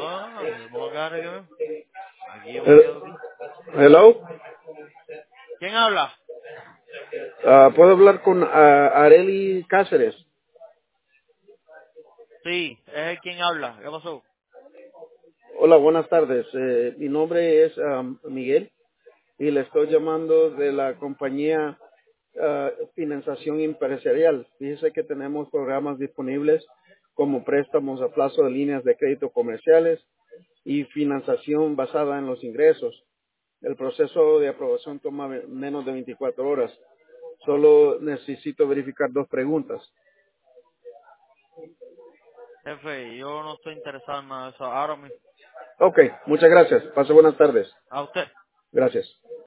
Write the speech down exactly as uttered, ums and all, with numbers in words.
No, no gane que me- aquí yo me Eh, quedo aquí. hello. ¿Quién habla? Ah, ¿Puedo hablar con ah, Areli Cáceres? Sí, es él quien habla. ¿Qué pasó? Hola, buenas tardes. Eh, mi nombre es am, Miguel y le estoy llamando de la compañía ah, Financiación Empresarial. Fíjese que tenemos programas disponibles como préstamos a plazo de líneas de crédito comerciales y financiación basada en los ingresos. El proceso de aprobación toma ve- menos de veinticuatro horas. Solo necesito verificar dos preguntas. Jefe, yo no estoy interesado en nada de eso ahora mismo. Ok, muchas gracias. Pase buenas tardes. A usted. Gracias.